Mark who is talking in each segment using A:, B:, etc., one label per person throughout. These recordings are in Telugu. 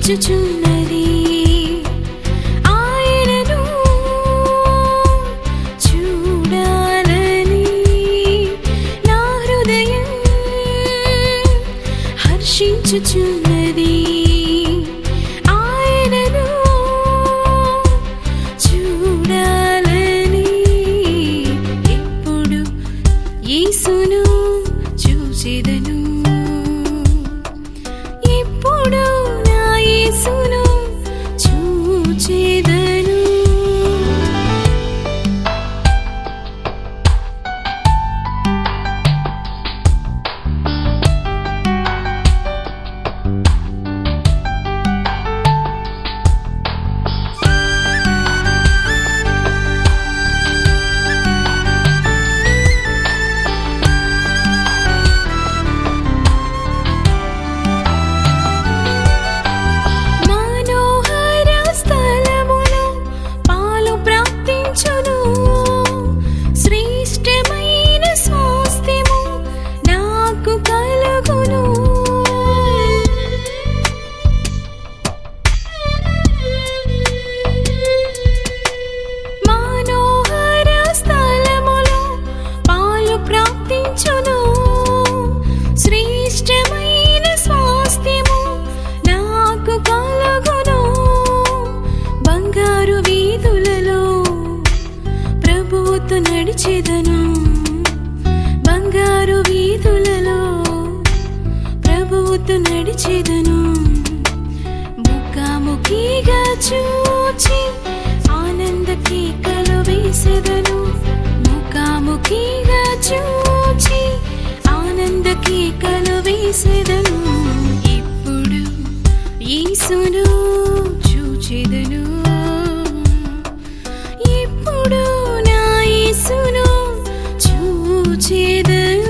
A: హర్షించుచున్నది. ఆయనను చూడాలని నా హృదయం హర్షించుచున్నది. ఆయనను చూడాలని ఎప్పుడు యేసును చూచెదను. ఎప్పుడు నా యేసును చూచెదను. శ్రేష్టమైన స్వాస్థ్యము నాకు కలుగును. బంగారు వీధులలో ప్రభువుతో నడిచెదను. బంగారు వీధులలో ప్రభువుతో నడిచెదను. ముఖాముఖిగా చూచి ఆనంద కేకలు వేసెదను. ముఖాముఖిగా చూచి ఆనంద కేకలు వేసెదను. ఇప్పుడు యేసును చూచెదను. ఇప్పుడు నా యేసును చూచెదను.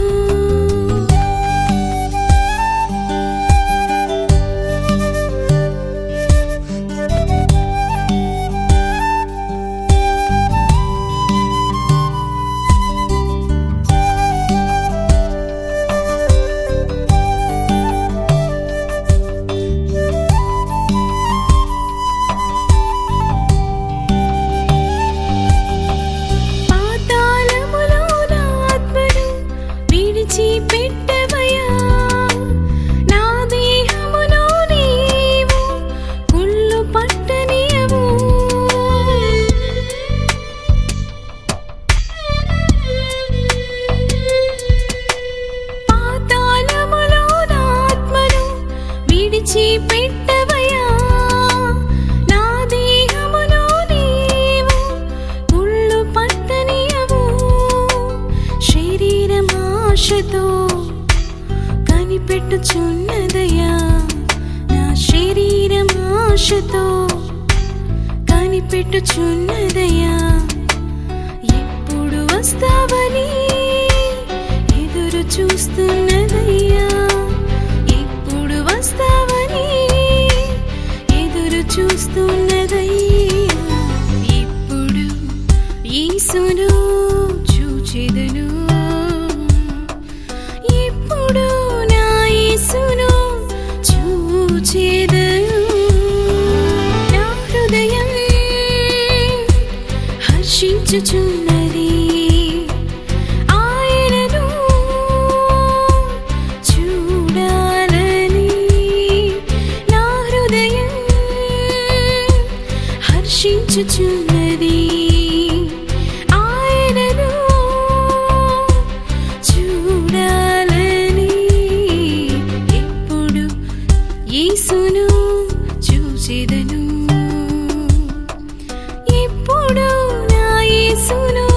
A: పెట్టవయ్యా నా దేహమును నీవు కుళ్ళు పట్టనీయవు. పాతాళములో నా ఆత్మను విడిచి పెట్టవయ్యా నా దేహమును నీవు కుళ్ళు పట్టనీయవు. శరీరమాశతో కనిపెట్టుచున్నదయ్యా నా శరీరమాశతో కనిపెట్టుచున్నదయ్యా. ఎప్పుడు వస్తావని ఎదురు చూస్తున్నదయ్యా. ఎప్పుడు వస్తావని ఎదురు చూస్తున్నదయ్యా. ఇప్పుడు యేసును చూచెదను. ఇప్పుడు నా యేసును చూచెదను. నా హృదయం హర్షించుచున్నది. ఆయనను చూడాలని నా హృదయం హర్షించుచున్నది. ఆయనను చూడాలని ఎప్పుడు యేసును చూచెదను. ఎప్పుడు నా యేసును